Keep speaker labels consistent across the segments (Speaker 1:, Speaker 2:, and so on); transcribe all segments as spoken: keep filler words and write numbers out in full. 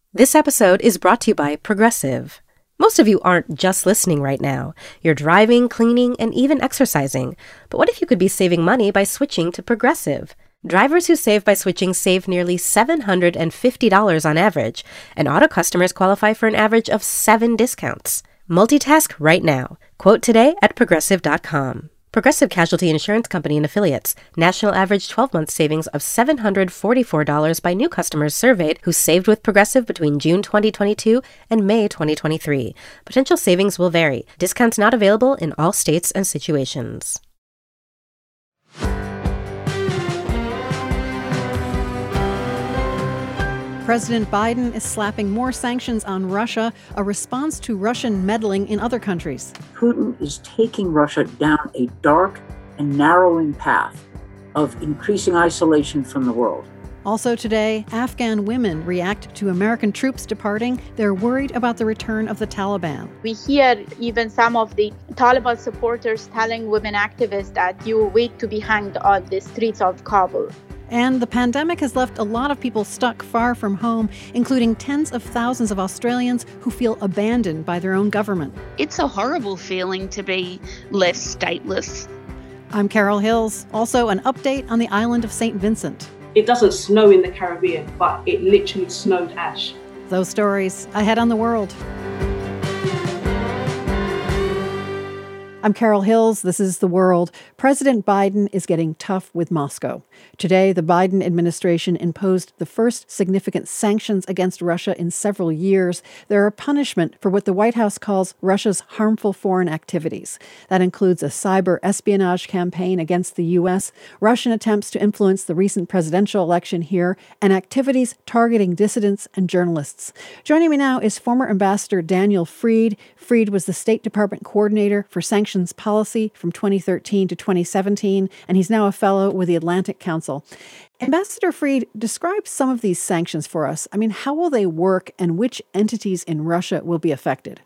Speaker 1: This episode is brought to you by Progressive. Most of you aren't just listening right now. You're driving, cleaning, and even exercising. But what if you could be saving money by switching to Progressive? Drivers who save by switching save nearly seven hundred fifty dollars on average, and auto customers qualify for an average of seven discounts. Multitask right now. Quote today at progressive dot com. Progressive Casualty Insurance Company and Affiliates. National average twelve-month savings of seven hundred forty-four dollars by new customers surveyed who saved with Progressive between June twenty twenty-two and May twenty twenty-three. Potential savings will vary. Discounts not available in all states and situations.
Speaker 2: President Biden is slapping more sanctions on Russia, a response to Russian meddling in other countries.
Speaker 3: Putin is taking Russia down a dark and narrowing path of increasing isolation from the world.
Speaker 2: Also today, Afghan women react to American troops departing. They're worried about the return of the Taliban.
Speaker 4: We hear even some of the Taliban supporters telling women activists that you wait to be hanged on the streets of Kabul.
Speaker 2: And the pandemic has left a lot of people stuck far from home, including tens of thousands of Australians who feel abandoned by their own government.
Speaker 5: It's a horrible feeling to be left stateless.
Speaker 2: I'm Carol Hills. Also, an update on the island of Saint Vincent.
Speaker 6: It doesn't snow in the Caribbean, but it literally snowed ash.
Speaker 2: Those stories ahead on The World. I'm Carol Hills. This is The World. President Biden is getting tough with Moscow. Today, the Biden administration imposed the first significant sanctions against Russia in several years. They're a punishment for what the White House calls Russia's harmful foreign activities. That includes a cyber espionage campaign against the U S, Russian attempts to influence the recent presidential election here, and activities targeting dissidents and journalists. Joining me now is former Ambassador Daniel Fried. Fried was the State Department coordinator for sanctions policy from twenty thirteen to twenty seventeen, and he's now a fellow with the Atlantic Council. Ambassador Fried, describe some of these sanctions for us. I mean, how will they work and which entities in Russia will be affected?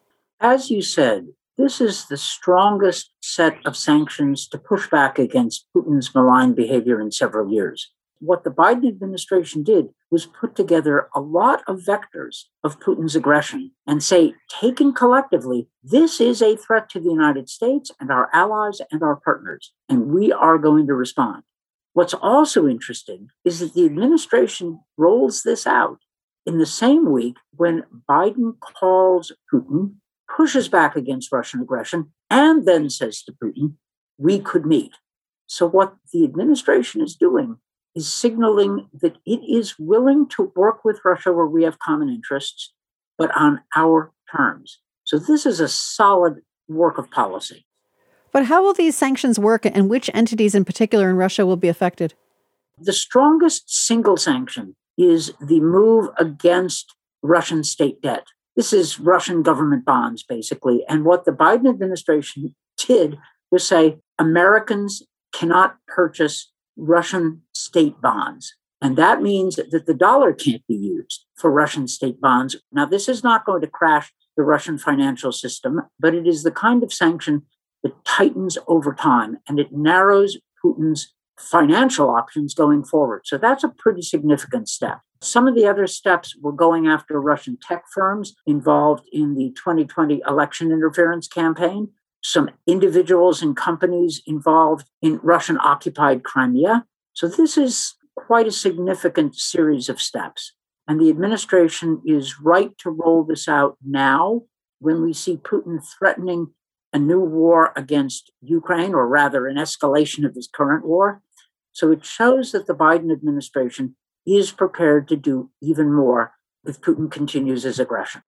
Speaker 3: As you said, this is the strongest set of sanctions to push back against Putin's malign behavior in several years. What the Biden administration did was put together a lot of vectors of Putin's aggression and say, taken collectively, this is a threat to the United States and our allies and our partners, and we are going to respond. What's also interesting is that the administration rolls this out in the same week when Biden calls Putin, pushes back against Russian aggression, and then says to Putin, we could meet. So what the administration is doing is signaling that it is willing to work with Russia where we have common interests, but on our terms. So this is a solid work of policy.
Speaker 2: But how will these sanctions work, and which entities in particular in Russia will be affected?
Speaker 3: The strongest single sanction is the move against Russian state debt. This is Russian government bonds, basically. And what the Biden administration did was say Americans cannot purchase Russian state bonds. And that means that the dollar can't be used for Russian state bonds. Now, this is not going to crash the Russian financial system, but it is the kind of sanction that tightens over time and it narrows Putin's financial options going forward. So that's a pretty significant step. Some of the other steps were going after Russian tech firms involved in the twenty twenty election interference campaign, some individuals and companies involved in Russian-occupied Crimea. So this is quite a significant series of steps. And the administration is right to roll this out now when we see Putin threatening a new war against Ukraine, or rather an escalation of his current war. So it shows that the Biden administration is prepared to do even more if Putin continues his aggression.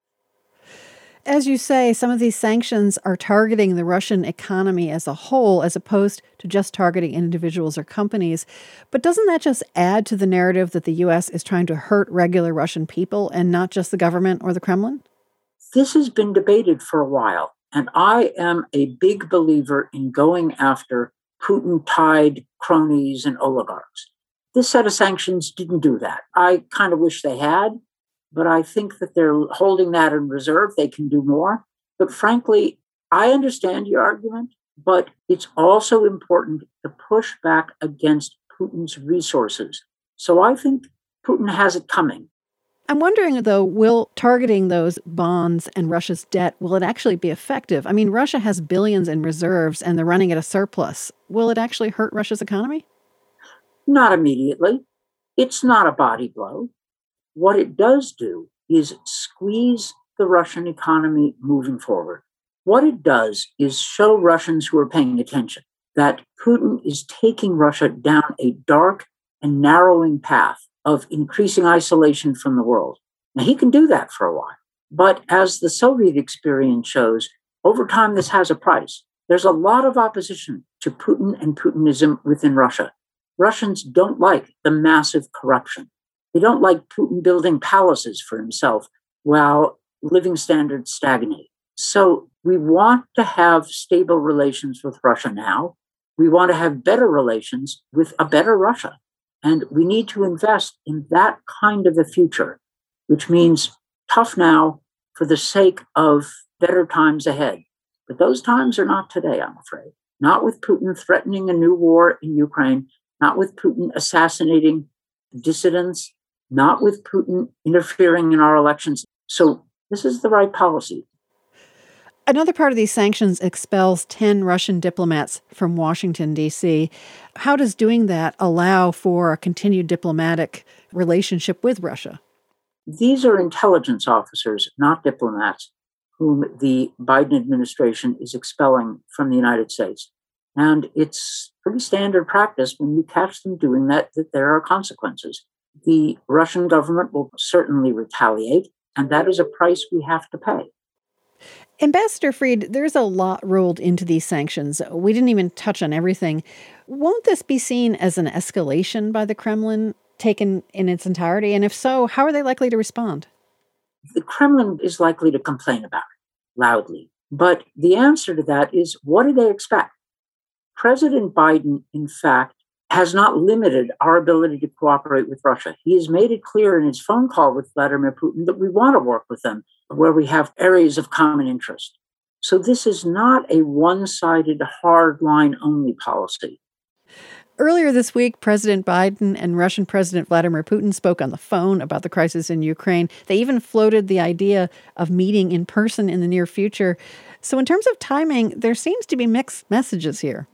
Speaker 2: As you say, some of these sanctions are targeting the Russian economy as a whole, as opposed to just targeting individuals or companies. But doesn't that just add to the narrative that the U S is trying to hurt regular Russian people and not just the government or the Kremlin?
Speaker 3: This has been debated for a while, and I am a big believer in going after Putin-tied cronies and oligarchs. This set of sanctions didn't do that. I kind of wish they had. But I think that they're holding that in reserve. They can do more. But frankly, I understand your argument, but it's also important to push back against Putin's resources. So I think Putin has it coming.
Speaker 2: I'm wondering, though, will targeting those bonds and Russia's debt, will it actually be effective? I mean, Russia has billions in reserves and they're running at a surplus. Will it actually hurt Russia's economy?
Speaker 3: Not immediately. It's not a body blow. What it does do is squeeze the Russian economy moving forward. What it does is show Russians who are paying attention that Putin is taking Russia down a dark and narrowing path of increasing isolation from the world. Now, he can do that for a while. But as the Soviet experience shows, over time, this has a price. There's a lot of opposition to Putin and Putinism within Russia. Russians don't like the massive corruption. They don't like Putin building palaces for himself while living standards stagnate. So we want to have stable relations with Russia now. We want to have better relations with a better Russia. And we need to invest in that kind of a future, which means tough now for the sake of better times ahead. But those times are not today, I'm afraid. Not with Putin threatening a new war in Ukraine, not with Putin assassinating dissidents, not with Putin interfering in our elections. So this is the right policy.
Speaker 2: Another part of these sanctions expels ten Russian diplomats from Washington, D C. How does doing that allow for a continued diplomatic relationship with Russia?
Speaker 3: These are intelligence officers, not diplomats, whom the Biden administration is expelling from the United States. And it's pretty standard practice when you catch them doing that, that there are consequences. The Russian government will certainly retaliate, and that is a price we have to pay.
Speaker 2: Ambassador Fried, there's a lot rolled into these sanctions. We didn't even touch on everything. Won't this be seen as an escalation by the Kremlin, taken in its entirety? And if so, how are they likely to respond?
Speaker 3: The Kremlin is likely to complain about it loudly. But the answer to that is, what do they expect? President Biden, in fact, has not limited our ability to cooperate with Russia. He has made it clear in his phone call with Vladimir Putin that we want to work with them where we have areas of common interest. So this is not a one-sided, hard-line only policy.
Speaker 2: Earlier this week, President Biden and Russian President Vladimir Putin spoke on the phone about the crisis in Ukraine. They even floated the idea of meeting in person in the near future. So in terms of timing, there seems to be mixed messages here.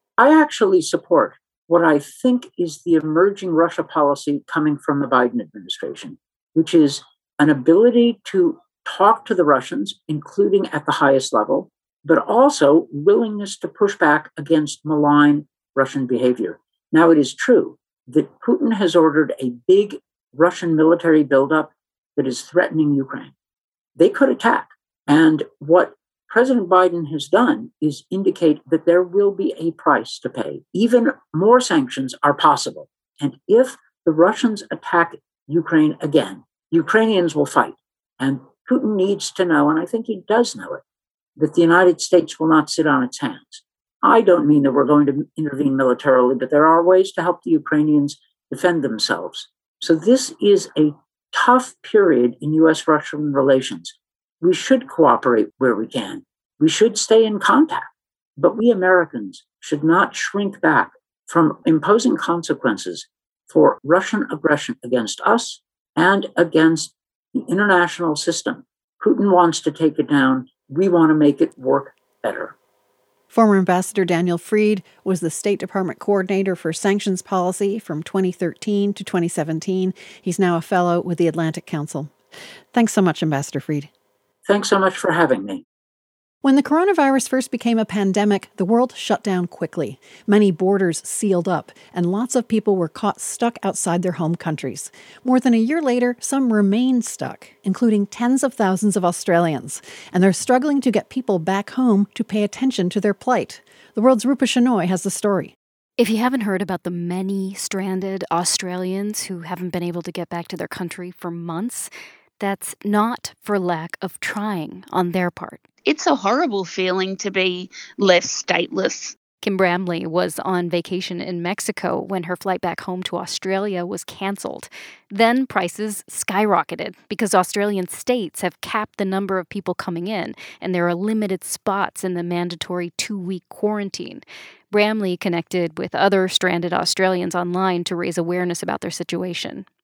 Speaker 3: I actually support what I think is the emerging Russia policy coming from the Biden administration, which is an ability to talk to the Russians, including at the highest level, but also willingness to push back against malign Russian behavior. Now, it is true that Putin has ordered a big Russian military buildup that is threatening Ukraine. They could attack. And what President Biden has done is indicate that there will be a price to pay. Even more sanctions are possible. And if the Russians attack Ukraine again, Ukrainians will fight. And Putin needs to know, and I think he does know it, that the United States will not sit on its hands. I don't mean that we're going to intervene militarily, but there are ways to help the Ukrainians defend themselves. So this is a tough period in U S Russian relations. We should cooperate where we can. We should stay in contact. But we Americans should not shrink back from imposing consequences for Russian aggression against us and against the international system. Putin wants to take it down. We want to make it work better.
Speaker 2: Former Ambassador Daniel Fried was the State Department coordinator for sanctions policy from twenty thirteen to twenty seventeen. He's now a fellow with the Atlantic Council. Thanks so much, Ambassador Fried.
Speaker 3: Thanks so much for having me.
Speaker 2: When the coronavirus first became a pandemic, the world shut down quickly. Many borders sealed up, and lots of people were caught stuck outside their home countries. More than a year later, some remain stuck, including tens of thousands of Australians. And they're struggling to get people back home to pay attention to their plight. The World's Rupa Shenoy has the story.
Speaker 7: If you haven't heard about the many stranded Australians who haven't been able to get back to their country for months, that's not for lack of trying on their part.
Speaker 5: It's a horrible feeling to be left stateless.
Speaker 7: Kim Bramley was on vacation in Mexico when her flight back home to Australia was canceled. Then prices skyrocketed because Australian states have capped the number of people coming in, and there are limited spots in the mandatory two-week quarantine. Bramley connected with other stranded Australians online to raise awareness about their situation.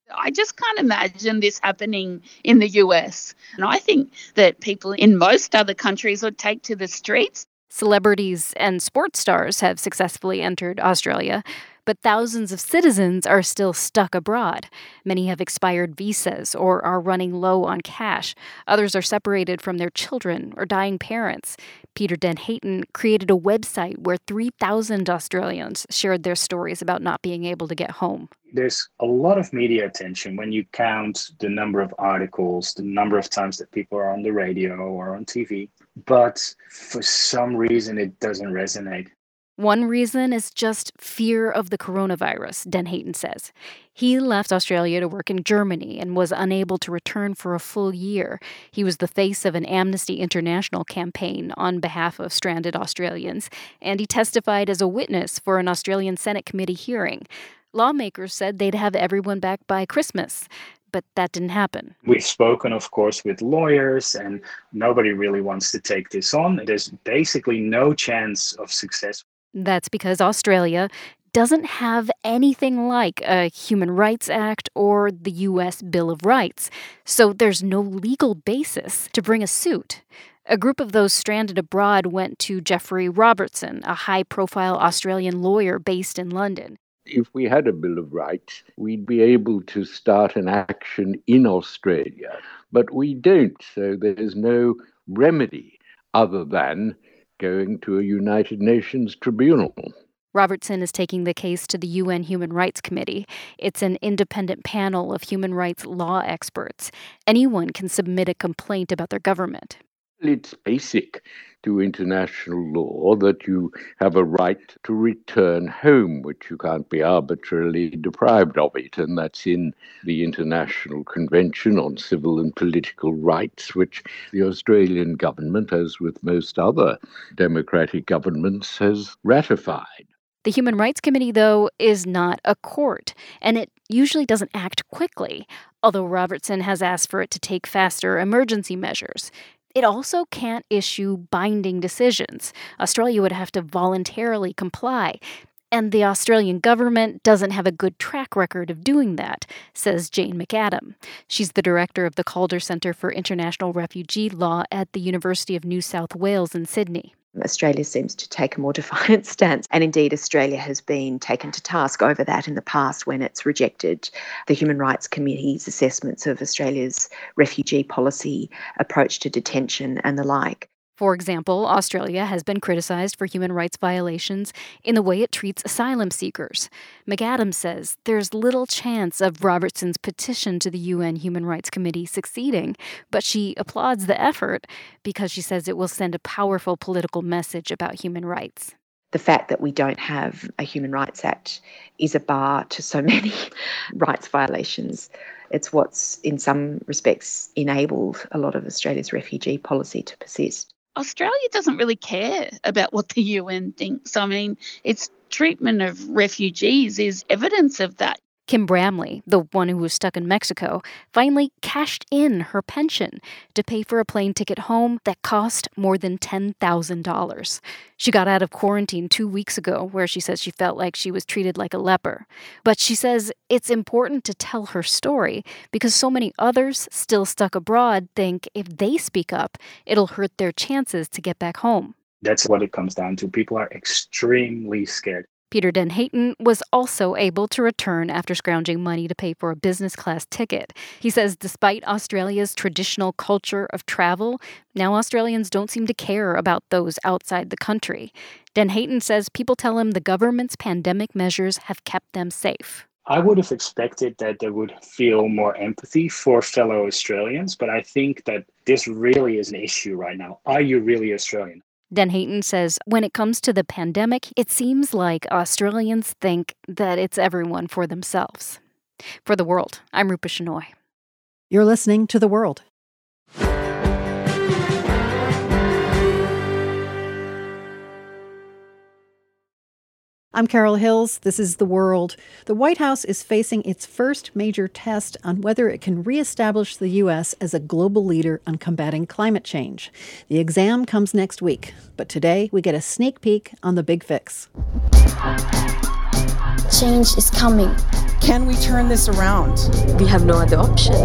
Speaker 5: I just can't imagine this happening in the U S. And I think that people in most other countries would take to the streets.
Speaker 7: Celebrities and sports stars have successfully entered Australia, but thousands of citizens are still stuck abroad. Many have expired visas or are running low on cash. Others are separated from their children or dying parents. Peter Den Hayton created a website where three thousand Australians shared their stories about not being able to get home.
Speaker 8: There's a lot of media attention when you count the number of articles, the number of times that people are on the radio or on T V. But for some reason, it doesn't resonate.
Speaker 7: One reason is just fear of the coronavirus, Den Hayton says. He left Australia to work in Germany and was unable to return for a full year. He was the face of an Amnesty International campaign on behalf of stranded Australians, and he testified as a witness for an Australian Senate committee hearing. Lawmakers said they'd have everyone back by Christmas, but that didn't happen.
Speaker 8: We've spoken, of course, with lawyers, and nobody really wants to take this on. There's basically no chance of success.
Speaker 7: That's because Australia doesn't have anything like a Human Rights Act or the U S Bill of Rights, so there's no legal basis to bring a suit. A group of those stranded abroad went to Geoffrey Robertson, a high-profile Australian lawyer based in London.
Speaker 9: If we had a Bill of Rights, we'd be able to start an action in Australia, but we don't, so there's no remedy other than going to a United Nations tribunal.
Speaker 7: Robertson is taking the case to the U N Human Rights Committee. It's an independent panel of human rights law experts. Anyone can submit a complaint about their government.
Speaker 9: It's basic to international law that you have a right to return home, which you can't be arbitrarily deprived of it. And that's in the International Convention on Civil and Political Rights, which the Australian government, as with most other democratic governments, has ratified.
Speaker 7: The Human Rights Committee, though, is not a court, and it usually doesn't act quickly, although Robertson has asked for it to take faster emergency measures. It also can't issue binding decisions. Australia would have to voluntarily comply. And the Australian government doesn't have a good track record of doing that, says Jane McAdam. She's the director of the Calder Centre for International Refugee Law at the University of New South Wales in Sydney.
Speaker 10: Australia seems to take a more defiant stance, and indeed Australia has been taken to task over that in the past when it's rejected the Human Rights Committee's assessments of Australia's refugee policy, approach to detention and the like.
Speaker 7: For example, Australia has been criticized for human rights violations in the way it treats asylum seekers. McAdam says there's little chance of Robertson's petition to the U N Human Rights Committee succeeding, but she applauds the effort because she says it will send a powerful political message about human rights.
Speaker 10: The fact that we don't have a Human Rights Act is a bar to so many rights violations. It's what's, in some respects, enabled a lot of Australia's refugee policy to persist.
Speaker 5: Australia doesn't really care about what the U N thinks. I mean, its treatment of refugees is evidence of that.
Speaker 7: Kim Bramley, the one who was stuck in Mexico, finally cashed in her pension to pay for a plane ticket home that cost more than ten thousand dollars. She got out of quarantine two weeks ago, where she says she felt like she was treated like a leper. But she says it's important to tell her story because so many others still stuck abroad think if they speak up, it'll hurt their chances to get back home.
Speaker 8: That's what it comes down to. People are extremely scared.
Speaker 7: Peter Den Hayton was also able to return after scrounging money to pay for a business-class ticket. He says despite Australia's traditional culture of travel, now Australians don't seem to care about those outside the country. Den Hayton says people tell him the government's pandemic measures have kept them safe.
Speaker 8: I would have expected that they would feel more empathy for fellow Australians, but I think that this really is an issue right now. Are you really Australian?
Speaker 7: Den Hayton says when it comes to the pandemic, it seems like Australians think that it's everyone for themselves. For The World, I'm Rupa Shenoy.
Speaker 2: You're listening to The World. I'm Carol Hills. This is The World. The White House is facing its first major test on whether it can reestablish the U S as a global leader on combating climate change. The exam comes next week, but today we get a sneak peek on the big fix.
Speaker 11: Change is coming. Can we turn this around?
Speaker 12: We have no other option.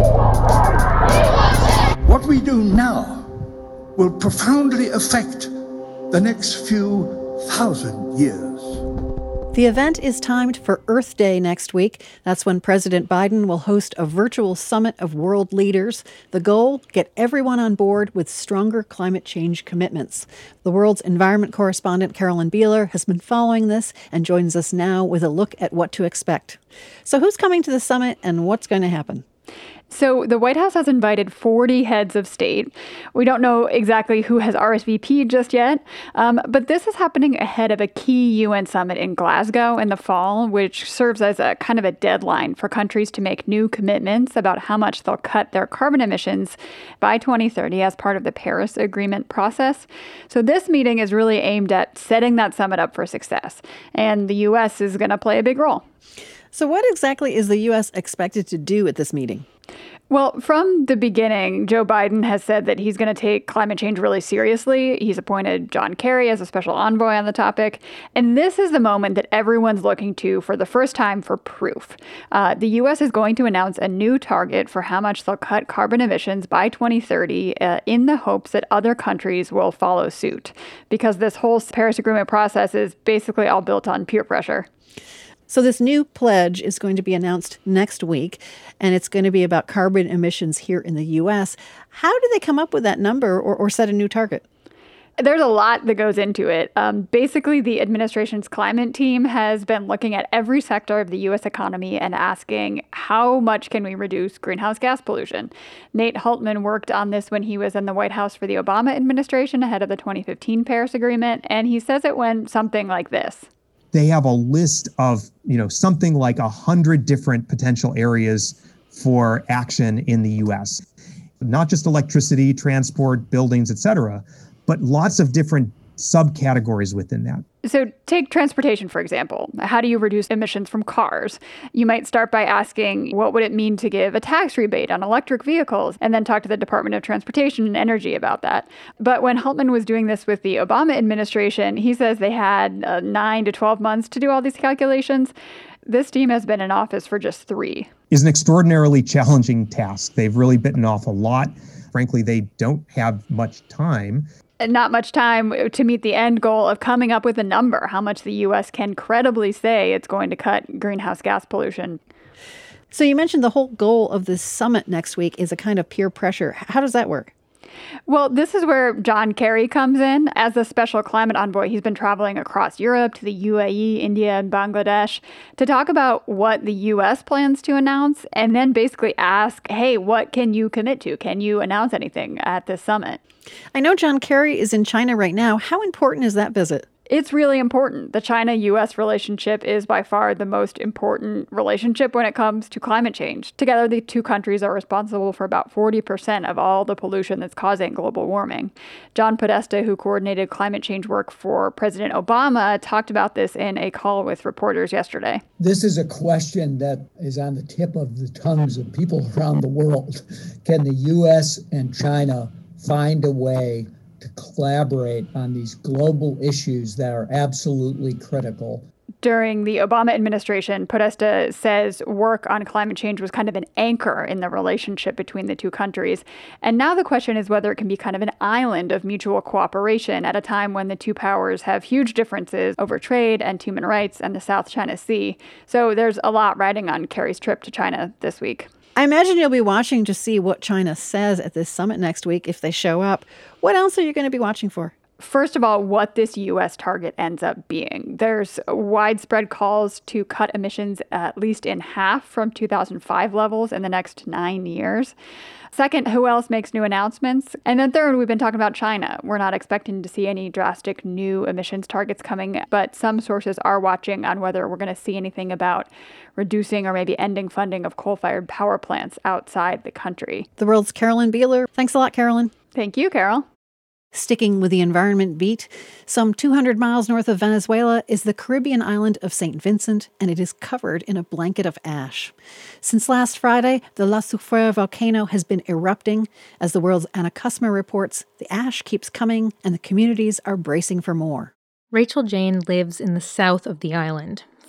Speaker 13: What we do now will profoundly affect the next few thousand years.
Speaker 2: The event is timed for Earth Day next week. That's when President Biden will host a virtual summit of world leaders. The goal, get everyone on board with stronger climate change commitments. The world's environment correspondent, Carolyn Beeler, has been following this and joins us now with a look at what to expect. So who's coming to the summit and what's going to happen?
Speaker 14: So the White House has invited forty heads of state. We don't know exactly who has R S V P'd just yet, um, but this is happening ahead of a key U N summit in Glasgow in the fall, which serves as a kind of a deadline for countries to make new commitments about how much they'll cut their carbon emissions by twenty thirty as part of the Paris Agreement process. So this meeting is really aimed at setting that summit up for success, and the U S is going to play a big role.
Speaker 2: So what exactly is the U S expected to do at this meeting?
Speaker 14: Well, from the beginning, Joe Biden has said that he's going to take climate change really seriously. He's appointed John Kerry as a special envoy on the topic. And this is the moment that everyone's looking to for the first time for proof. Uh, the U S is going to announce a new target for how much they'll cut carbon emissions by twenty thirty uh, in the hopes that other countries will follow suit. Because this whole Paris Agreement process is basically all built on peer pressure.
Speaker 2: So this new pledge is going to be announced next week, and it's going to be about carbon emissions here in the U S. How do they come up with that number or, or set a new target?
Speaker 14: There's a lot that goes into it. Um, basically, the administration's climate team has been looking at every sector of the U S economy and asking, how much can we reduce greenhouse gas pollution? Nate Hultman worked on this when he was in the White House for the Obama administration ahead of the twenty fifteen Paris Agreement, and he says it went something like this.
Speaker 15: They have a list of, you know, something like a hundred different potential areas for action in the U S. Not just electricity, transport, buildings, et cetera, but lots of different subcategories within that.
Speaker 14: So take transportation, for example. How do you reduce emissions from cars? You might start by asking, what would it mean to give a tax rebate on electric vehicles? And then talk to the Department of Transportation and Energy about that. But when Hultman was doing this with the Obama administration, he says they had uh, nine to twelve months to do all these calculations. This team has been in office for just three.
Speaker 15: It's an extraordinarily challenging task. They've really bitten off a lot. Frankly, they don't have much time.
Speaker 14: Not much time to meet the end goal of coming up with a number, how much the U S can credibly say it's going to cut greenhouse gas pollution.
Speaker 2: So you mentioned the whole goal of this summit next week is a kind of peer pressure. How does that work?
Speaker 14: Well, this is where John Kerry comes in. As a special climate envoy, he's been traveling across Europe to the U A E, India, and Bangladesh to talk about what the U S plans to announce and then basically ask, hey, what can you commit to? Can you announce anything at this summit?
Speaker 2: I know John Kerry is in China right now. How important is that visit?
Speaker 14: It's really important. The China-U S relationship is by far the most important relationship when it comes to climate change. Together, the two countries are responsible for about forty percent of all the pollution that's causing global warming. John Podesta, who coordinated climate change work for President Obama, talked about this in a call with reporters yesterday.
Speaker 16: This is a question that is on the tip of the tongues of people around the world. Can the U S and China find a way to collaborate on these global issues that are absolutely critical?
Speaker 14: During the Obama administration, Podesta says work on climate change was kind of an anchor in the relationship between the two countries. And now the question is whether it can be kind of an island of mutual cooperation at a time when the two powers have huge differences over trade and human rights and the South China Sea. So there's a lot riding on Kerry's trip to China this week.
Speaker 2: I imagine you'll be watching to see what China says at this summit next week if they show up. What else are you going to be watching for?
Speaker 14: First of all, what this U S target ends up being. There's widespread calls to cut emissions at least in half from two thousand five levels in the next nine years. Second, who else makes new announcements? And then third, we've been talking about China. We're not expecting to see any drastic new emissions targets coming, but some sources are watching on whether we're going to see anything about reducing or maybe ending funding of coal-fired power plants outside the country.
Speaker 2: The world's Carolyn Beeler. Thanks a lot, Carolyn.
Speaker 14: Thank you, Carol.
Speaker 2: Sticking with the environment beat, some two hundred miles north of Venezuela is the Caribbean island of Saint Vincent, and it is covered in a blanket of ash. Since last Friday, the La Soufrière volcano has been erupting. As the world's Anna Kusma reports, the ash keeps coming, and the communities are bracing for more.
Speaker 17: Rachel Jane lives in the south of the island,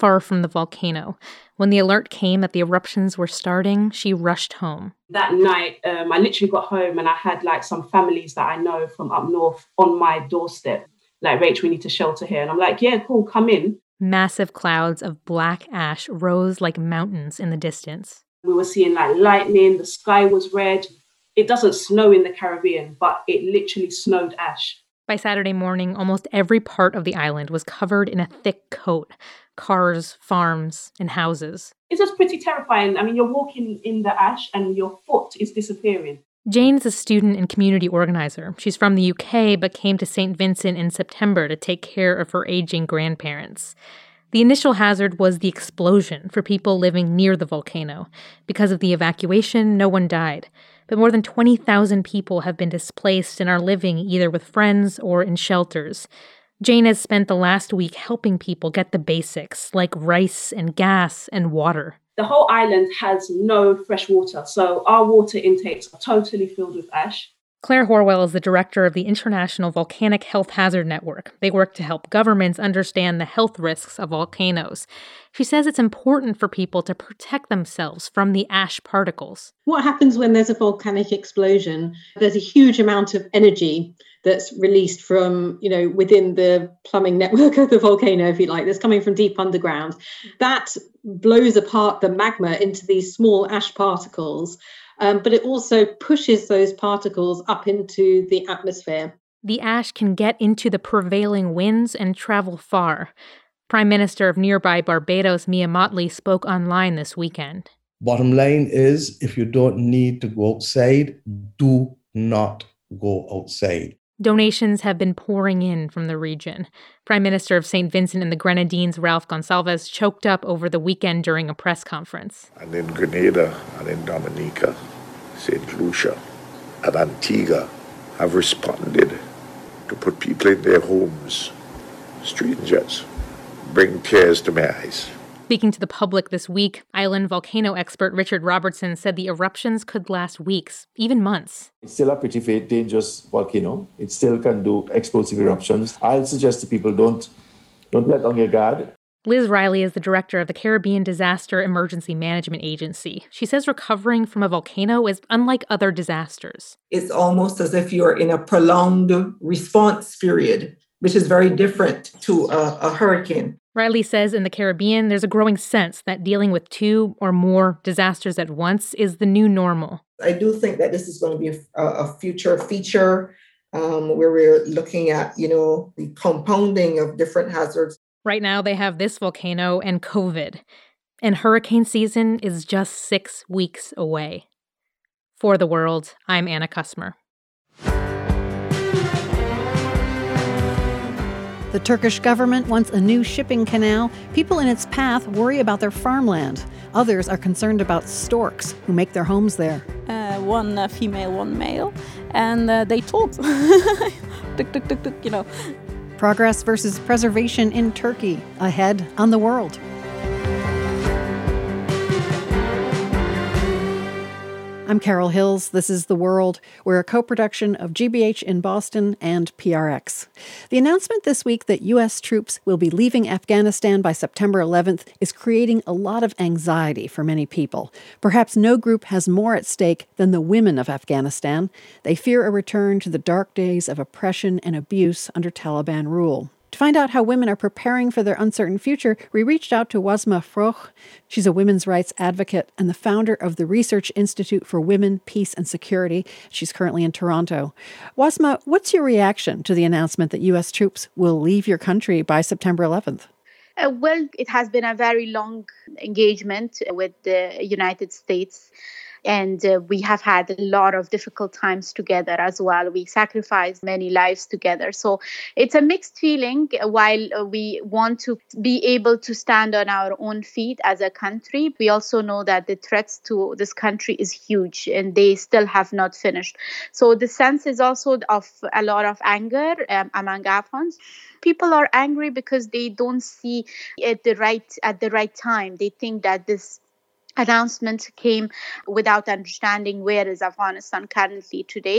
Speaker 11: far from the volcano. When the alert came that the eruptions were starting, she rushed home.
Speaker 6: That night, um, I literally got home and I had like some families that I know from up north on my doorstep. Like, Rach, we need to shelter here. And I'm like, yeah, cool, come in.
Speaker 11: Massive clouds of black ash rose like mountains in the distance.
Speaker 6: We were seeing like lightning, the sky was red. It doesn't snow in the Caribbean, but it literally snowed ash.
Speaker 11: By Saturday morning, almost every part of the island was covered in a thick coat. Cars, farms, and houses.
Speaker 6: It's just pretty terrifying. I mean, you're walking in the ash and your foot is disappearing.
Speaker 11: Jane's a student and community organizer. She's from the U K, but came to Saint Vincent in September to take care of her aging grandparents. The initial hazard was the explosion for people living near the volcano. Because of the evacuation, no one died. But more than twenty thousand people have been displaced and are living either with friends or in shelters. Jane has spent the last week helping people get the basics, like rice and gas and water.
Speaker 6: The whole island has no fresh water, so our water intakes are totally filled with ash.
Speaker 11: Claire Horwell is the director of the International Volcanic Health Hazard Network. They work to help governments understand the health risks of volcanoes. She says it's important for people to protect themselves from the ash particles.
Speaker 12: What happens when there's a volcanic explosion? There's a huge amount of energy that's released from, you know, within the plumbing network of the volcano, if you like, that's coming from deep underground. That blows apart the magma into these small ash particles. Um, but it also pushes those particles up into the atmosphere.
Speaker 11: The ash can get into the prevailing winds and travel far. Prime Minister of nearby Barbados, Mia Mottley, spoke online this weekend.
Speaker 17: Bottom line is, if you don't need to go outside, do not go outside.
Speaker 11: Donations have been pouring in from the region. Prime Minister of Saint Vincent and the Grenadines, Ralph Gonsalves, choked up over the weekend during a press conference.
Speaker 18: And in Grenada and in Dominica, Saint Lucia and Antigua have responded to put people in their homes, strangers, bring tears to my eyes.
Speaker 11: Speaking to the public this week, island volcano expert Richard Robertson said the eruptions could last weeks, even months.
Speaker 19: It's still a pretty dangerous volcano. It still can do explosive eruptions. I'll suggest to people don't, don't let on your guard.
Speaker 11: Liz Riley is the director of the Caribbean Disaster Emergency Management Agency. She says recovering from a volcano is unlike other disasters.
Speaker 20: It's almost as if you're in a prolonged response period, which is very different to a, a hurricane.
Speaker 11: Riley says in the Caribbean, there's a growing sense that dealing with two or more disasters at once is the new normal.
Speaker 20: I do think that this is going to be a, a future feature um, where we're looking at, you know, the compounding of different hazards.
Speaker 11: Right now, they have this volcano and COVID. And hurricane season is just six weeks away. For The World, I'm Anna Kusmer.
Speaker 2: The Turkish government wants a new shipping canal. People in its path worry about their farmland. Others are concerned about storks who make their homes there.
Speaker 21: Uh, one uh, female, one male, and uh, they talked. tuk, tuk, tuk, tuk, you know.
Speaker 2: Progress versus preservation in Turkey, ahead on The World. I'm Carol Hills. This is The World. We're a co-production of G B H in Boston and P R X. The announcement this week that U S troops will be leaving Afghanistan by September eleventh is creating a lot of anxiety for many people. Perhaps no group has more at stake than the women of Afghanistan. They fear a return to the dark days of oppression and abuse under Taliban rule. To find out how women are preparing for their uncertain future, we reached out to Wasma Froch. She's a women's rights advocate and the founder of the Research Institute for Women, Peace and Security. She's currently in Toronto. Wasma, what's your reaction to the announcement that U S troops will leave your country by September eleventh?
Speaker 4: Uh, well, it has been a very long engagement with the United States. And uh, we have had a lot of difficult times together as well. We sacrificed many lives together. So it's a mixed feeling. While uh, we want to be able to stand on our own feet as a country, we also know that the threats to this country is huge and they still have not finished. So the sense is also of a lot of anger um, among Afghans. People are angry because they don't see it the right at the right time. They think that this announcement came without understanding where is Afghanistan currently today.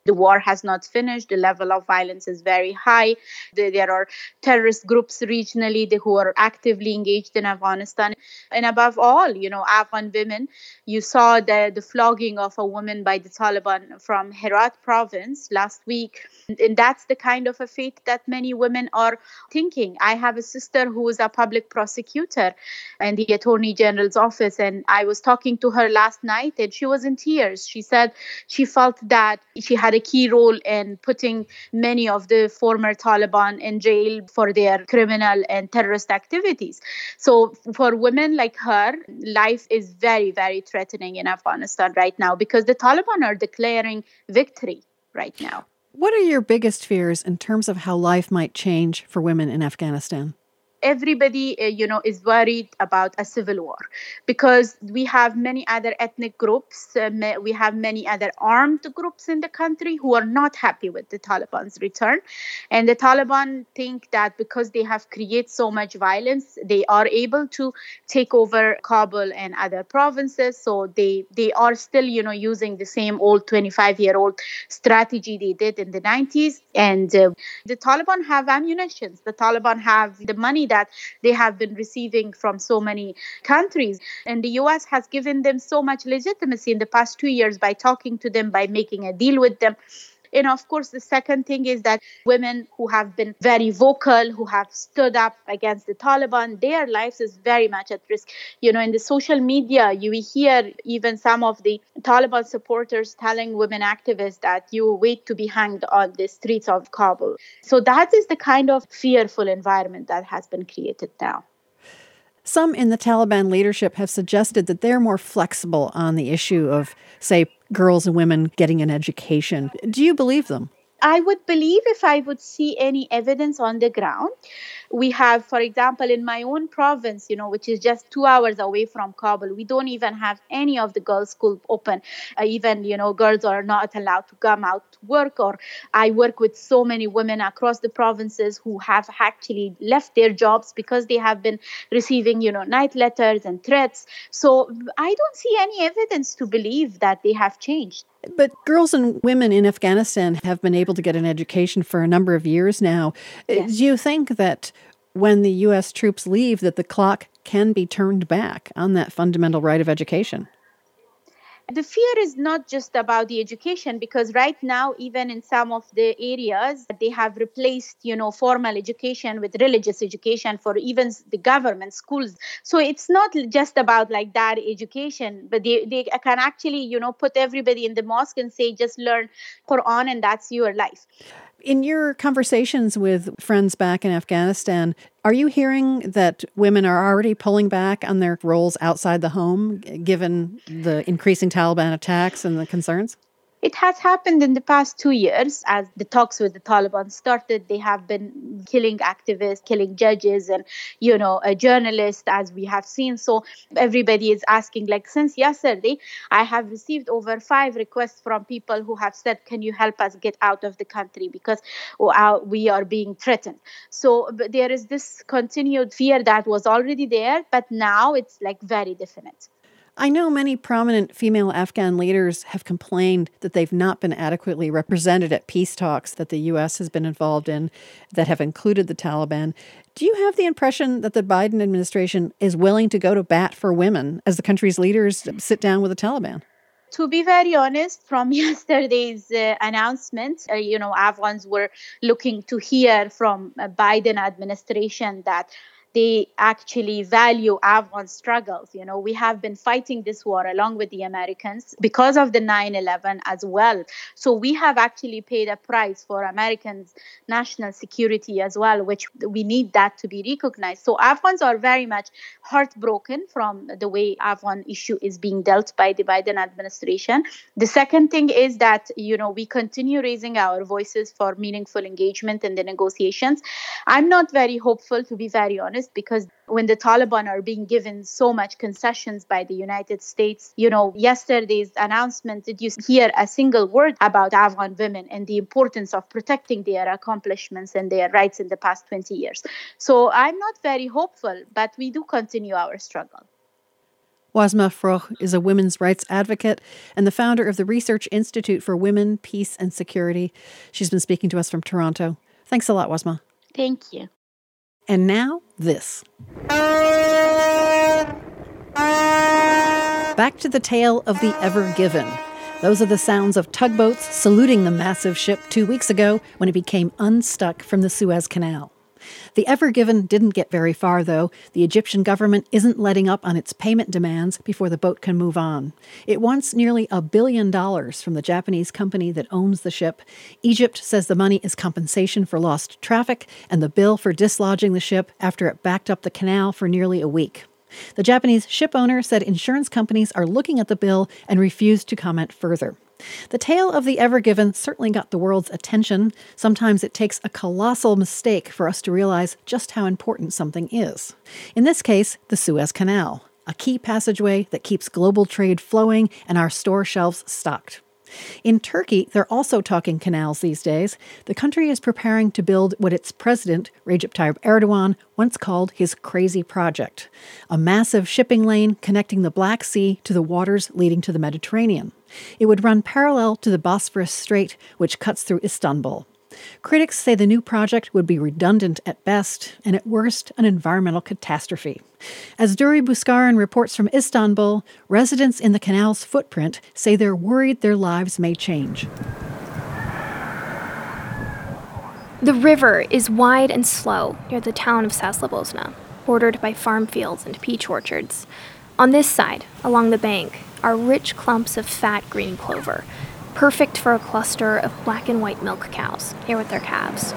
Speaker 4: The war has not finished. The level of violence is very high. There are terrorist groups regionally who are actively engaged in Afghanistan. And above all, you know, Afghan women, you saw the, the flogging of a woman by the Taliban from Herat province last week. And that's the kind of a fate that many women are thinking. I have a sister who is a public prosecutor in the Attorney General's office, and I was talking to her last night and she was in tears. She said she felt that she had a key role in putting many of the former Taliban in jail for their criminal and terrorist activities. So for women like her, life is very, very threatening in Afghanistan right now because the Taliban are declaring victory right now.
Speaker 2: What are your biggest fears in terms of how life might change for women in Afghanistan?
Speaker 4: Everybody, uh, you know, is worried about a civil war because we have many other ethnic groups. Uh, we have many other armed groups in the country who are not happy with the Taliban's return. And the Taliban think that because they have created so much violence, they are able to take over Kabul and other provinces. So they, they are still, you know, using the same old twenty-five-year-old strategy they did in the nineties. And uh, the Taliban have ammunition. The Taliban have the money that they have been receiving from so many countries. And the U S has given them so much legitimacy in the past two years by talking to them, by making a deal with them. And of course, the second thing is that women who have been very vocal, who have stood up against the Taliban, their lives is very much at risk. You know, in the social media, you hear even some of the Taliban supporters telling women activists that you wait to be hanged on the streets of Kabul. So that is the kind of fearful environment that has been created now.
Speaker 2: Some in the Taliban leadership have suggested that they're more flexible on the issue of, say, girls and women getting an education. Do you believe them?
Speaker 4: I would believe if I would see any evidence on the ground. We have, for example, in my own province, you know, which is just two hours away from Kabul, we don't even have any of the girls' schools open. Uh, even, you know, girls are not allowed to come out to work. Or I work with so many women across the provinces who have actually left their jobs because they have been receiving, you know, night letters and threats. So I don't see any evidence to believe that they have changed.
Speaker 2: But girls and women in Afghanistan have been able to get an education for a number of years now. Yes. Do you think that when the U S troops leave, that the clock can be turned back on that fundamental right of education?
Speaker 4: The fear is not just about the education, because right now, even in some of the areas, they have replaced, you know, formal education with religious education for even the government schools. So it's not just about like that education, but they, they can actually, you know, put everybody in the mosque and say, just learn Quran and that's your life.
Speaker 2: In your conversations with friends back in Afghanistan, are you hearing that women are already pulling back on their roles outside the home, given the increasing Taliban attacks and the concerns?
Speaker 4: It has happened in the past two years. As the talks with the Taliban started, they have been killing activists, killing judges and, you know, a journalist, as we have seen. So everybody is asking, like, since yesterday, I have received over five requests from people who have said, can you help us get out of the country because we are being threatened. So there is this continued fear that was already there, but now it's like very definite.
Speaker 2: I know many prominent female Afghan leaders have complained that they've not been adequately represented at peace talks that the U S has been involved in that have included the Taliban. Do you have the impression that the Biden administration is willing to go to bat for women as the country's leaders sit down with the Taliban?
Speaker 4: To be very honest, from yesterday's uh, announcement, uh, you know, Afghans were looking to hear from a Biden administration that they actually value Afghan struggles. You know, we have been fighting this war along with the Americans because of the nine eleven as well. So we have actually paid a price for Americans' national security as well, which we need that to be recognized. So Afghans are very much heartbroken from the way Afghan issue is being dealt by the Biden administration. The second thing is that, you know, we continue raising our voices for meaningful engagement in the negotiations. I'm not very hopeful, to be very honest, because when the Taliban are being given so much concessions by the United States, you know, yesterday's announcement, did you hear a single word about Afghan women and the importance of protecting their accomplishments and their rights in the past twenty years? So I'm not very hopeful, but we do continue our struggle.
Speaker 2: Wasma Froch is a women's rights advocate and the founder of the Research Institute for Women, Peace and Security. She's been speaking to us from Toronto. Thanks a lot, Wasma.
Speaker 4: Thank you.
Speaker 2: And now, this. Back to the tale of the Ever Given. Those are the sounds of tugboats saluting the massive ship two weeks ago when it became unstuck from the Suez Canal. The Ever Given didn't get very far, though. The Egyptian government isn't letting up on its payment demands before the boat can move on. It wants nearly a billion dollars from the Japanese company that owns the ship. Egypt says the money is compensation for lost traffic and the bill for dislodging the ship after it backed up the canal for nearly a week. The Japanese ship owner said insurance companies are looking at the bill and refused to comment further. The tale of the Ever Given certainly got the world's attention. Sometimes it takes a colossal mistake for us to realize just how important something is. In this case, the Suez Canal, a key passageway that keeps global trade flowing and our store shelves stocked. In Turkey, they're also talking canals these days. The country is preparing to build what its president, Recep Tayyip Erdogan, once called his crazy project, a massive shipping lane connecting the Black Sea to the waters leading to the Mediterranean. It would run parallel to the Bosphorus Strait, which cuts through Istanbul. Critics say the new project would be redundant at best, and at worst, an environmental catastrophe. As Duri Buskaran reports from Istanbul, residents in the canal's footprint say they're worried their lives may change.
Speaker 1: The river is wide and slow near the town of Saslavosna, bordered by farm fields and peach orchards. On this side, along the bank, are rich clumps of fat green clover, perfect for a cluster of black and white milk cows here with their calves.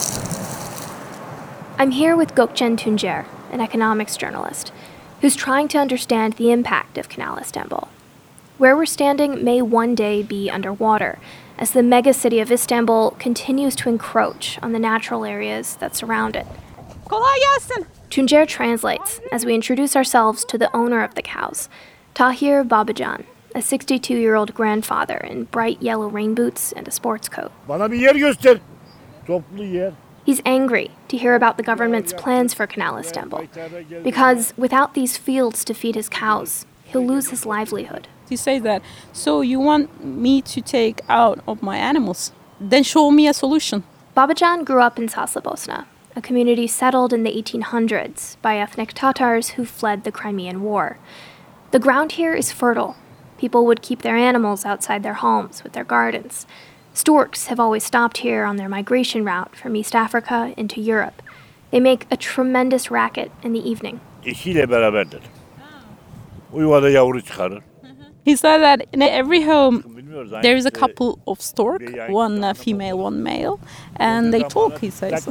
Speaker 1: I'm here with Gökçen Tuncer, an economics journalist, who's trying to understand the impact of Canal Istanbul. Where we're standing may one day be underwater, as the megacity of Istanbul continues to encroach on the natural areas that surround it.
Speaker 21: Kolay gelsin.
Speaker 1: Tuncer translates as we introduce ourselves to the owner of the cows, Tahir Babacan, a sixty-two-year-old grandfather in bright yellow rain boots and a sports coat.
Speaker 22: Bana bir yer göster. Toplu yer.
Speaker 1: He's angry to hear about the government's plans for Canal Istanbul, because without these fields to feed his cows, he'll lose his livelihood.
Speaker 21: He says that, so you want me to take out of my animals? Then show me a solution.
Speaker 1: Babacan grew up in Saslavosna, a community settled in the eighteen hundreds by ethnic Tatars who fled the Crimean War. The ground here is fertile. People would keep their animals outside their homes with their gardens. Storks have always stopped here on their migration route from East Africa into Europe. They make a tremendous racket in the evening.
Speaker 22: Eşiyle beraberdir. O yuvada yavru çıkarır.
Speaker 21: He said that in every home there is a couple of stork, one uh, female, one male, and they talk, he says.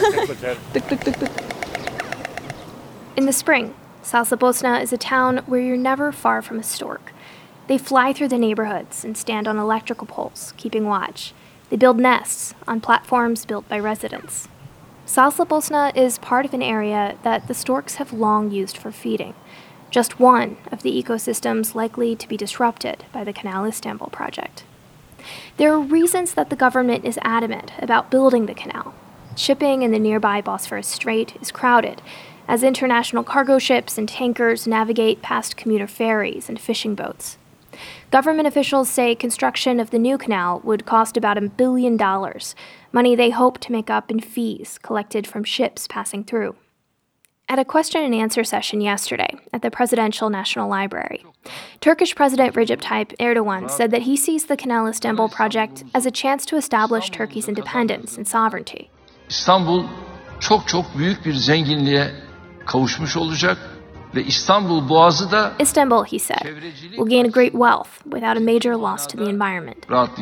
Speaker 1: In the spring, Saslavosna is a town where you're never far from a stork. They fly through the neighborhoods and stand on electrical poles, keeping watch. They build nests on platforms built by residents. Saslavosna is part of an area that the storks have long used for feeding, just one of the ecosystems likely to be disrupted by the Canal Istanbul project. There are reasons that the government is adamant about building the canal. Shipping in the nearby Bosphorus Strait is crowded, as international cargo ships and tankers navigate past commuter ferries and fishing boats. Government officials say construction of the new canal would cost about a billion dollars, money they hope to make up in fees collected from ships passing through. At a question and answer session yesterday at the Presidential National Library, Turkish President Recep Tayyip Erdogan said that he sees the Canal Istanbul project as a chance to establish Turkey's independence and sovereignty.
Speaker 23: İstanbul çok çok büyük bir zenginliğe kavuşmuş olacak.
Speaker 1: Istanbul, he said, will gain a great wealth without a major loss to the environment.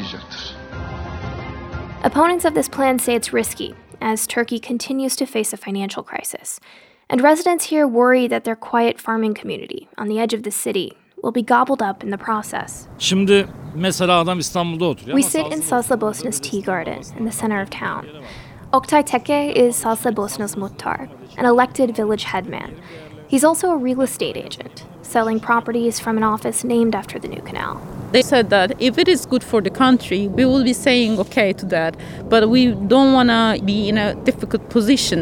Speaker 1: Opponents of this plan say it's risky, as Turkey continues to face a financial crisis. And residents here worry that their quiet farming community on the edge of the city will be gobbled up in the process.
Speaker 22: Şimdi mesela adam İstanbul'da oturuyor.
Speaker 1: We sit in Saslavosna's tea garden in the center of town. Oktay Teke is Saslavosna's muhtar, an elected village headman. He's also a real estate agent, selling properties from an office named after the new canal.
Speaker 21: They said that if it is good for the country, we will be saying okay to that, but we don't want to be in a difficult position.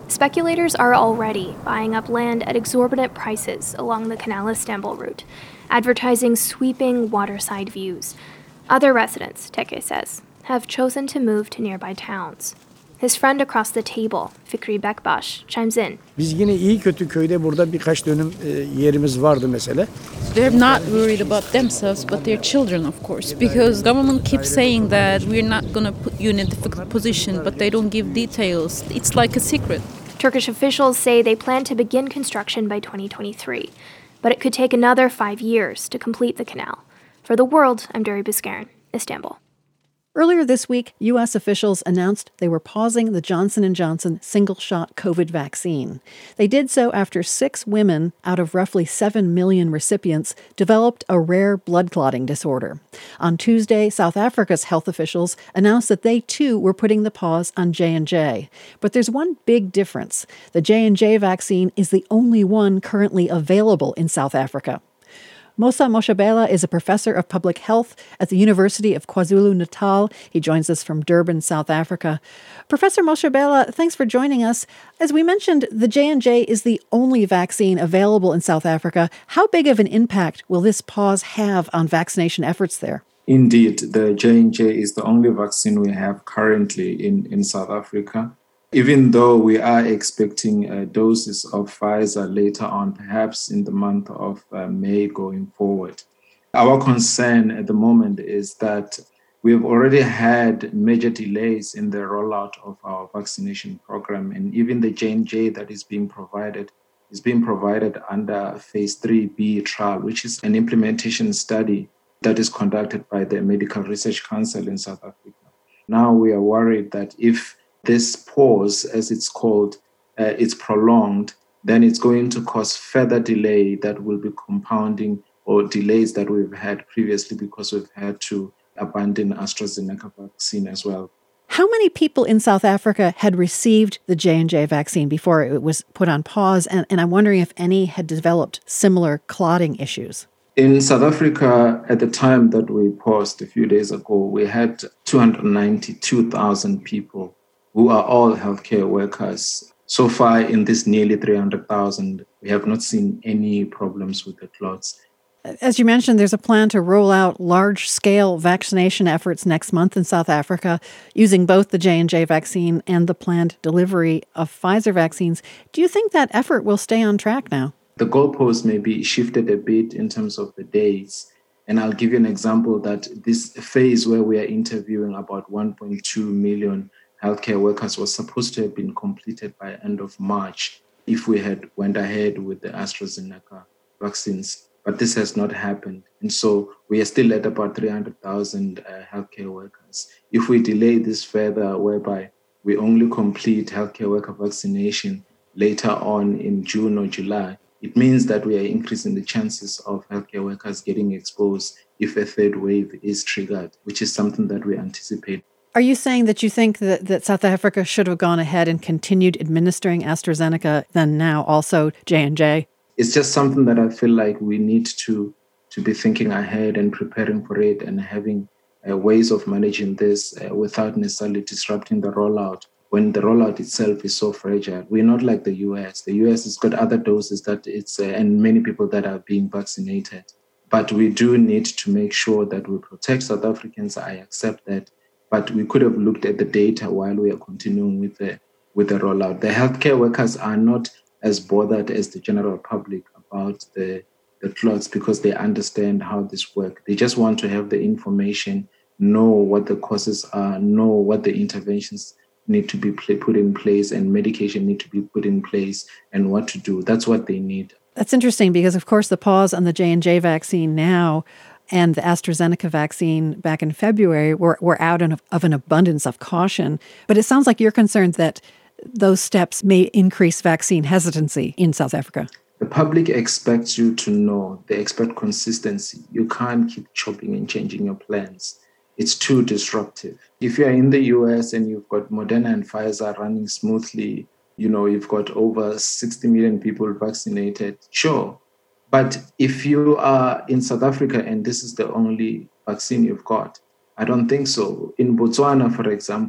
Speaker 1: Speculators are already buying up land at exorbitant prices along the Canal-Istanbul route, advertising sweeping waterside views. Other residents, Teke says, have chosen to move to nearby towns. His friend across the table, Fikri Bekbaş, chimes in.
Speaker 3: Biz yine iyi kötü köyde burada birkaç dönüm yerimiz vardı mesela.
Speaker 21: They're not worried about themselves, but their children, of course, because government keeps saying that we're not going to put you in a difficult position, but they don't give details. It's like a secret.
Speaker 1: Turkish officials say they plan to begin construction by twenty twenty-three, but it could take another five years to complete the canal. For The World, I'm Duri Buskarin, Istanbul.
Speaker 2: Earlier this week, U S officials announced they were pausing the Johnson and Johnson single-shot COVID vaccine. They did so after six women out of roughly seven million recipients developed a rare blood clotting disorder. On Tuesday, South Africa's health officials announced that they too were putting the pause on J and J. But there's one big difference. The J and J vaccine is the only one currently available in South Africa. Mosa Moshabela is a professor of public health at the University of KwaZulu-Natal. He joins us from Durban, South Africa. Professor Moshabela, thanks for joining us. As we mentioned, the J and J is the only vaccine available in South Africa. How big of an impact will this pause have on vaccination efforts there?
Speaker 9: Indeed, the J and J is the only vaccine we have currently in, in South Africa. Even though we are expecting uh, doses of Pfizer later on, perhaps in the month of uh, May going forward. Our concern at the moment is that we've already had major delays in the rollout of our vaccination program, and even the J and J that is being provided is being provided under phase three B trial, which is an implementation study that is conducted by the Medical Research Council in South Africa. Now we are worried that if this pause, as it's called, uh, it's prolonged, then it's going to cause further delay that will be compounding or delays that we've had previously because we've had to abandon AstraZeneca vaccine as well.
Speaker 2: How many people in South Africa had received the J and J vaccine before it was put on pause? And, and I'm wondering if any had developed similar clotting issues.
Speaker 9: In South Africa, at the time that we paused a few days ago, we had two hundred ninety-two thousand people who are all healthcare workers. So far, in this nearly three hundred thousand, we have not seen any problems with the clots.
Speaker 2: As you mentioned, there's a plan to roll out large-scale vaccination efforts next month in South Africa using both the J and J vaccine and the planned delivery of Pfizer vaccines. Do you think that effort will stay on track now?
Speaker 9: The goalpost may be shifted a bit in terms of the days. And I'll give you an example that this phase where we are interviewing about one point two million healthcare workers was supposed to have been completed by end of March if we had went ahead with the AstraZeneca vaccines. But this has not happened. And so we are still at about three hundred thousand uh, healthcare workers. If we delay this further, whereby we only complete healthcare worker vaccination later on in June or July, it means that we are increasing the chances of healthcare workers getting exposed if a third wave is triggered, which is something that we anticipate.
Speaker 2: Are you saying that you think that, that South Africa should have gone ahead and continued administering AstraZeneca, then now also J and J?
Speaker 9: It's just something that I feel like we need to, to be thinking ahead and preparing for it and having uh, ways of managing this uh, without necessarily disrupting the rollout when the rollout itself is so fragile. We're not like the U S. The U S has got other doses that it's uh, and many people that are being vaccinated. But we do need to make sure that we protect South Africans. I accept that. But we could have looked at the data while we are continuing with the with the rollout. The healthcare workers are not as bothered as the general public about the, the clots because they understand how this works. They just want to have the information, know what the causes are, know what the interventions need to be put in place and medication need to be put in place and what to do. That's what they need.
Speaker 2: That's interesting because, of course, the pause on the J and J vaccine now and the AstraZeneca vaccine back in February were, were out in, of an abundance of caution. But it sounds like you're concerned that those steps may increase vaccine hesitancy in South Africa.
Speaker 9: The public expects you to know. They expect consistency. You can't keep chopping and changing your plans. It's too disruptive. If you're in the U S and you've got Moderna and Pfizer running smoothly, you know, you've got over sixty million people vaccinated, sure. But if you are in South Africa and this is the only vaccine you've got, I don't think so. In Botswana, for example,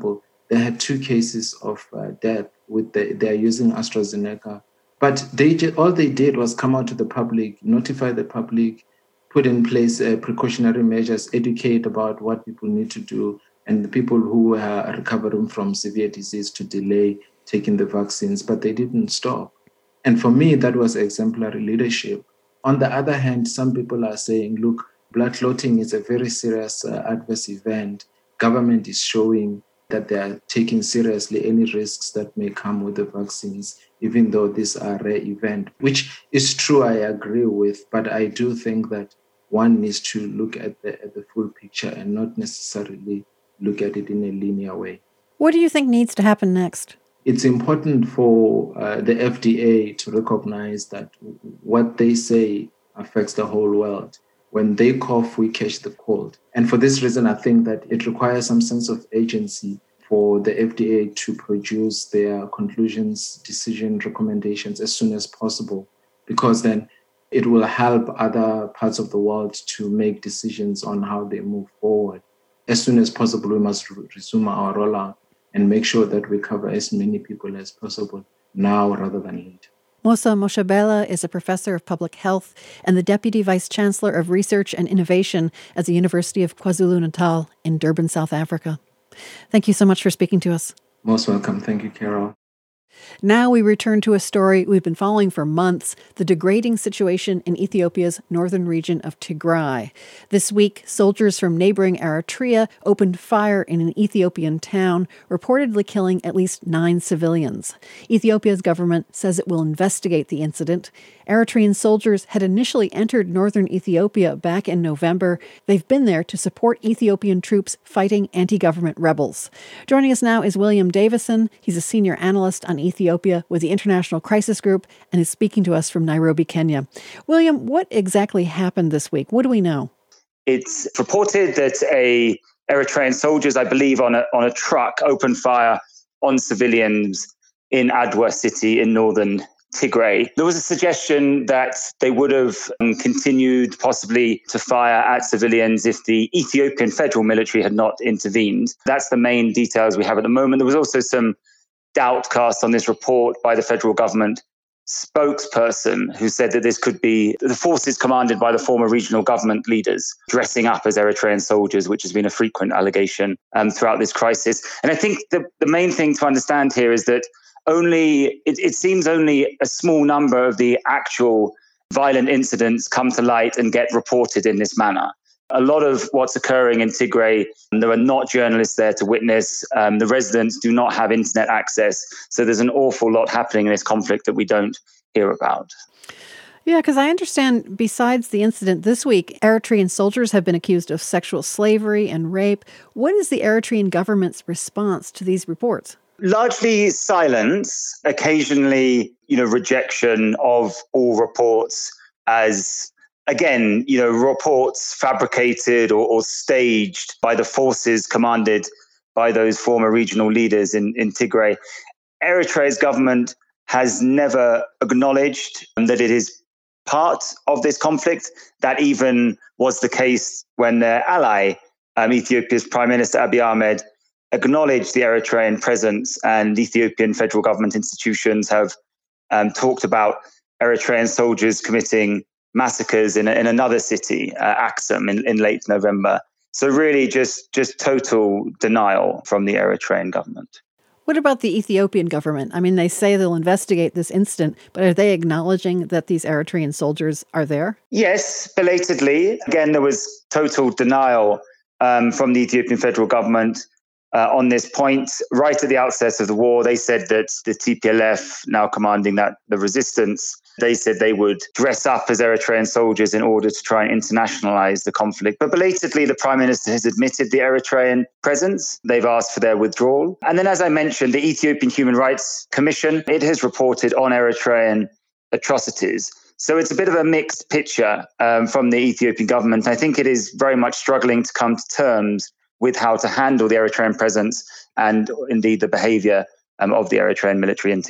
Speaker 9: they had two cases of uh, death with the, they are using AstraZeneca. But they just, all they did was come out to the public, notify the public, put in place uh, precautionary measures, educate about what people need to do, and the people who are recovering from severe disease to delay taking the vaccines, but they didn't stop. And for me, that was exemplary leadership. On the other hand, some people are saying, look, blood clotting is a very serious uh, adverse event. Government is showing that they are taking seriously any risks that may come with the vaccines, even though these are rare events, which is true, I agree with, but I do think that one needs to look at the, at the full picture and not necessarily look at it in a linear way.
Speaker 2: What do you think needs to happen next?
Speaker 9: It's important for uh, the F D A to recognize that what they say affects the whole world. When they cough, we catch the cold. And for this reason, I think that it requires some sense of agency for the F D A to produce their conclusions, decision, recommendations as soon as possible, because then it will help other parts of the world to make decisions on how they move forward. As soon as possible, we must re- resume our rollout and make sure that we cover as many people as possible now rather than later.
Speaker 2: Mosa Moshabela is a professor of public health and the Deputy Vice Chancellor of Research and Innovation at the University of KwaZulu-Natal in Durban, South Africa. Thank you so much for speaking to us.
Speaker 9: Most welcome. Thank you, Carol.
Speaker 2: Now we return to a story we've been following for months, the degrading situation in Ethiopia's northern region of Tigray. This week, soldiers from neighboring Eritrea opened fire in an Ethiopian town, reportedly killing at least nine civilians. Ethiopia's government says it will investigate the incident. Eritrean soldiers had initially entered northern Ethiopia back in November. They've been there to support Ethiopian troops fighting anti-government rebels. Joining us now is William Davison. He's a senior analyst on Ethiopia with the International Crisis Group and is speaking to us from Nairobi, Kenya. William, what exactly happened this week? What do we know?
Speaker 5: It's reported that a Eritrean soldiers, I believe, on a on a truck opened fire on civilians in Adwa city in northern Tigray. There was a suggestion that they would have um, continued possibly to fire at civilians if the Ethiopian federal military had not intervened. That's the main details we have at the moment. There was also some doubt cast on this report by the federal government spokesperson who said that this could be the forces commanded by the former regional government leaders dressing up as Eritrean soldiers, which has been a frequent allegation um, throughout this crisis. And I think the, the main thing to understand here is that only it, it seems only a small number of the actual violent incidents come to light and get reported in this manner. A lot of what's occurring in Tigray, there are not journalists there to witness. Um, the residents do not have internet access. So there's an awful lot happening in this conflict that we don't hear about.
Speaker 2: Yeah, because I understand besides the incident this week, Eritrean soldiers have been accused of sexual slavery and rape. What is the Eritrean government's response to these reports?
Speaker 5: Largely silence, occasionally, you know, rejection of all reports as, again, you know, reports fabricated or, or staged by the forces commanded by those former regional leaders in, in Tigray. Eritrea's government has never acknowledged that it is part of this conflict. That even was the case when their ally, um, Ethiopia's Prime Minister Abiy Ahmed, acknowledged the Eritrean presence, and Ethiopian federal government institutions have um, talked about Eritrean soldiers committing massacres in, in another city, uh, Axum, in, in late November. So really just, just total denial from the Eritrean government.
Speaker 2: What about the Ethiopian government? I mean, they say they'll investigate this incident, but are they acknowledging that these Eritrean soldiers are there?
Speaker 5: Yes, belatedly. Again, there was total denial um, from the Ethiopian federal government Uh, on this point. Right at the outset of the war, they said that the T P L F, now commanding that the resistance, they said they would dress up as Eritrean soldiers in order to try and internationalize the conflict. But belatedly, the Prime Minister has admitted the Eritrean presence. They've asked for their withdrawal. And then, as I mentioned, the Ethiopian Human Rights Commission, it has reported on Eritrean atrocities. So it's a bit of a mixed picture um, from the Ethiopian government. I think it is very much struggling to come to terms with how to handle the Eritrean presence and indeed the behavior um, of the Eritrean military in Tigray.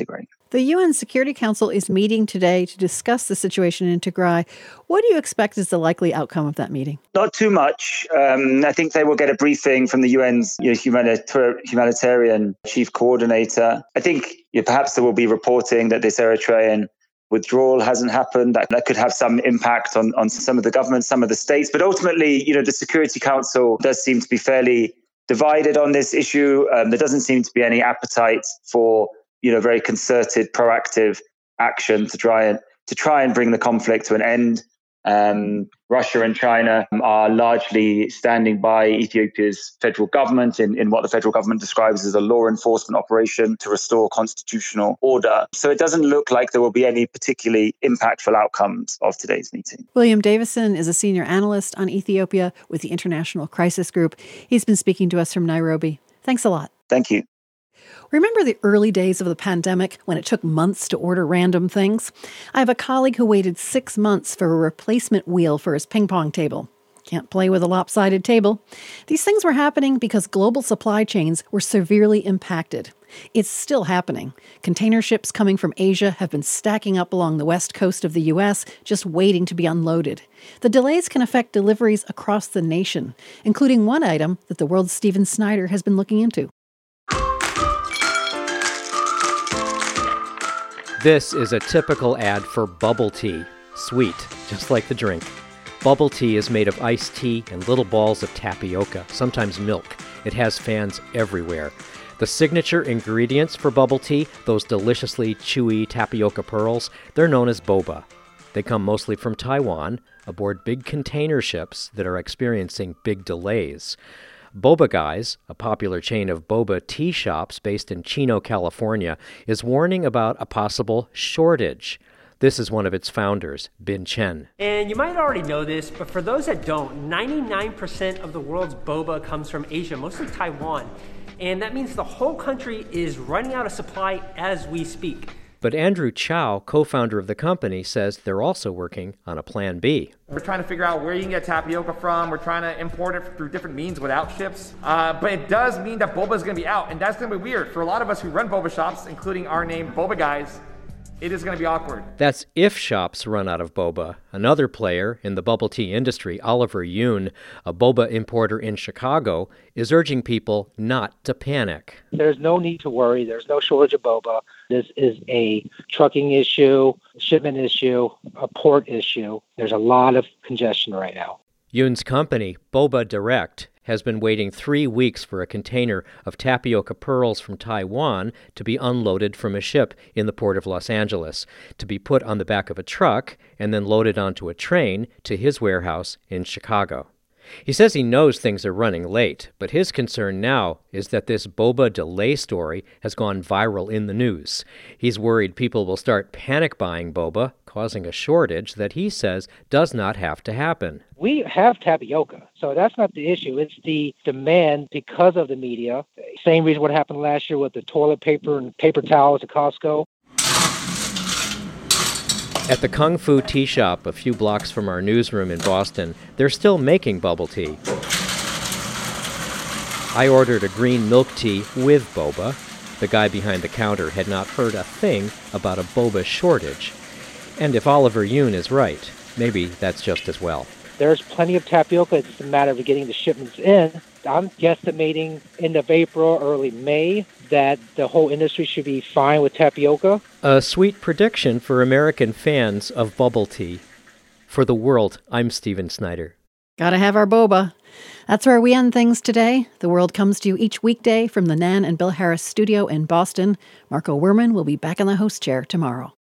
Speaker 2: The U N Security Council is meeting today to discuss the situation in Tigray. What do you expect is the likely outcome of that meeting?
Speaker 5: Not too much. Um, I think they will get a briefing from the U N's you know, humanitar- humanitarian chief coordinator. I think you know, perhaps there will be reporting that this Eritrean withdrawal hasn't happened. That, that could have some impact on, on some of the governments, some of the states. But ultimately, you know, the Security Council does seem to be fairly divided on this issue. Um, there doesn't seem to be any appetite for you know, very concerted, proactive action to try and to try and bring the conflict to an end. Um, Russia and China are largely standing by Ethiopia's federal government in, in what the federal government describes as a law enforcement operation to restore constitutional order. So it doesn't look like there will be any particularly impactful outcomes of today's meeting.
Speaker 2: William Davison is a senior analyst on Ethiopia with the International Crisis Group. He's been speaking to us from Nairobi. Thanks a lot.
Speaker 5: Thank you.
Speaker 2: Remember the early days of the pandemic when it took months to order random things? I have a colleague who waited six months for a replacement wheel for his ping pong table. Can't play with a lopsided table. These things were happening because global supply chains were severely impacted. It's still happening. Container ships coming from Asia have been stacking up along the west coast of the U S, just waiting to be unloaded. The delays can affect deliveries across the nation, including one item that the world's Stephen Snyder has been looking into.
Speaker 7: This is a typical ad for bubble tea. Sweet, just like the drink. Bubble tea is made of iced tea and little balls of tapioca, sometimes milk. It has fans everywhere. The signature ingredients for bubble tea, those deliciously chewy tapioca pearls, they're known as boba. They come mostly from Taiwan, aboard big container ships that are experiencing big delays. Boba Guys, a popular chain of boba tea shops based in Chino, California, is warning about a possible shortage. This is one of its founders, Bin Chen.
Speaker 8: And you might already know this, but for those that don't, ninety-nine percent of the world's boba comes from Asia, mostly Taiwan. And that means the whole country is running out of supply as we speak.
Speaker 7: But Andrew Chow, co-founder of the company, says they're also working on a plan B.
Speaker 10: We're trying to figure out where you can get tapioca from. We're trying to import it through different means without ships. Uh, but it does mean that boba is going to be out, and that's going to be weird. For a lot of us who run boba shops, including our name, Boba Guys, it is going to be awkward.
Speaker 7: That's if shops run out of boba. Another player in the bubble tea industry, Oliver Yoon, a boba importer in Chicago, is urging people not to panic.
Speaker 24: There's no need to worry. There's no shortage of boba. This is a trucking issue, shipment issue, a port issue. There's a lot of congestion right now.
Speaker 7: Yoon's company, Boba Direct, has been waiting three weeks for a container of tapioca pearls from Taiwan to be unloaded from a ship in the port of Los Angeles, to be put on the back of a truck and then loaded onto a train to his warehouse in Chicago. He says he knows things are running late, but his concern now is that this boba delay story has gone viral in the news. He's worried people will start panic buying boba, causing a shortage that he says does not have to happen.
Speaker 24: We have tapioca, so that's not the issue. It's the demand because of the media. Same reason what happened last year with the toilet paper and paper towels at Costco.
Speaker 7: At the Kung Fu Tea Shop, a few blocks from our newsroom in Boston, they're still making bubble tea. I ordered a green milk tea with boba. The guy behind the counter had not heard a thing about a boba shortage. And if Oliver Yoon is right, maybe that's just as well.
Speaker 24: There's plenty of tapioca. It's just a matter of getting the shipments in. I'm guesstimating end of April, early May, that the whole industry should be fine with tapioca.
Speaker 7: A sweet prediction for American fans of bubble tea. For the world, I'm Stephen Snyder.
Speaker 2: Gotta have our boba. That's where we end things today. The World comes to you each weekday from the Nan and Bill Harris studio in Boston. Marco Werman will be back in the host chair tomorrow.